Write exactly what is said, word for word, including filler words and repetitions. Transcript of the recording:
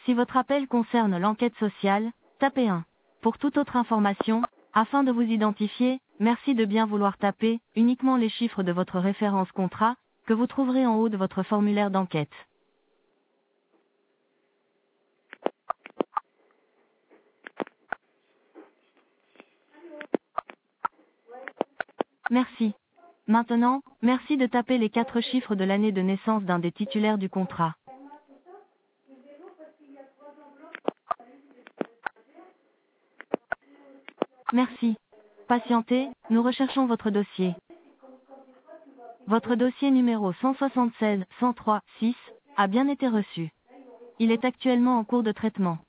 Si votre appel concerne l'enquête sociale, tapez un. Pour toute autre information, afin de vous identifier, merci de bien vouloir taper uniquement les chiffres de votre référence contrat, que vous trouverez en haut de votre formulaire d'enquête. Merci. Maintenant, merci de taper les quatre chiffres de l'année de naissance d'un des titulaires du contrat. Merci. Patientez, nous recherchons votre dossier. Votre dossier numéro cent soixante-seize cent trois six a bien été reçu. Il est actuellement en cours de traitement.